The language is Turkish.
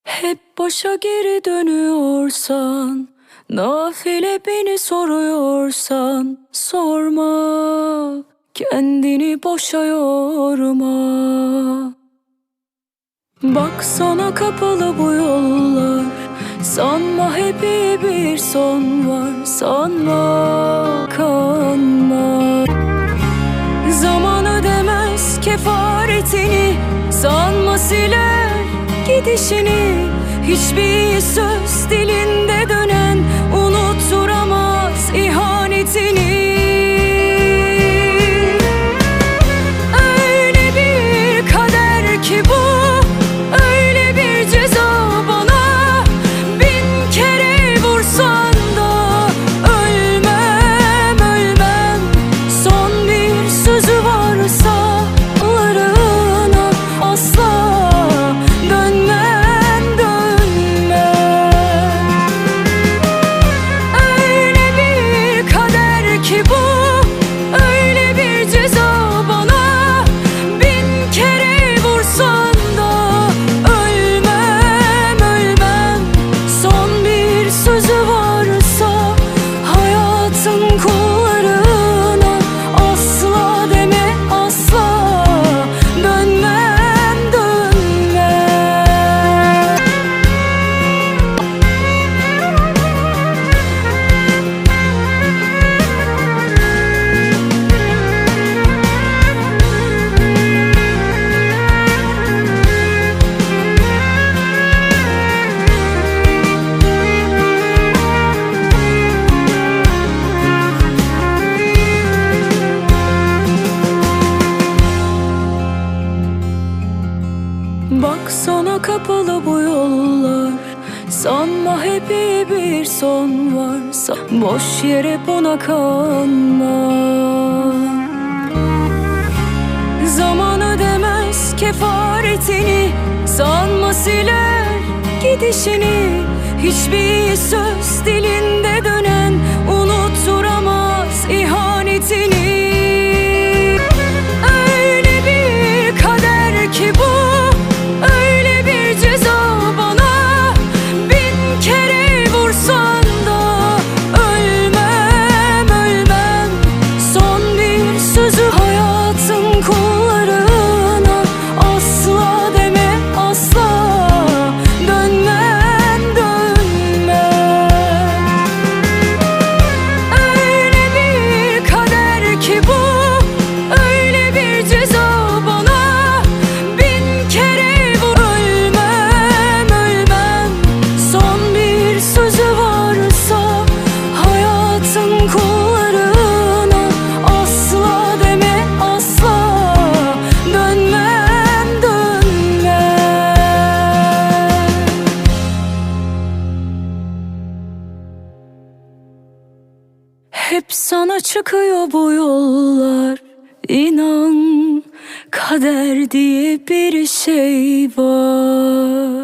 Hep başa geri dönüyorsan, nafile beni soruyorsan, sorma, kendini boşa yorma. Baksana kapalı bu yollar, sanma hep iyi bir son var. Sanma, kanma. Zaman ödemez kefaretini, sanma siler gidişini. Hiçbir söz dilinde dönen unutturamaz ihanetini. Öyle bir kader ki bu, öyle bir ceza bana. Bin kere vursan da ölmem, ölmem. Son bir sözü varsa onlarına asla dönmem, dönmem. Öyle bir kader ki bu, öyle bir ceza bana. Bin kere vursan da ölmem, ölmem. Son bir sözü varsa hayatın kullarına asla deme, asla dönmem, dönmem. Baksana kapalı bu yollar, sanma hep iyi bir son var. Boş yere buna kanma. Zaman ödemez kefaretini, sanma siler gidişini. Hiçbir söz dilinde dönen unutturamaz ihanetini. Öyle bir kader ki bu, öyle bir ceza bana. Bin kere vursan da ölmem, ölmem. Son bir sözü hayatın kullarına asla deme, asla dönmem, dönmem. Öyle bir kader ki bu, öyle bir ceza bana. Bin kere vur, ölmem, ölmem. Son bir sözü varsa hayatın kullarına asla deme, asla dönmem, dönmem. Hep sana çıkıyor bu yollar, inan kader diye bir şey var.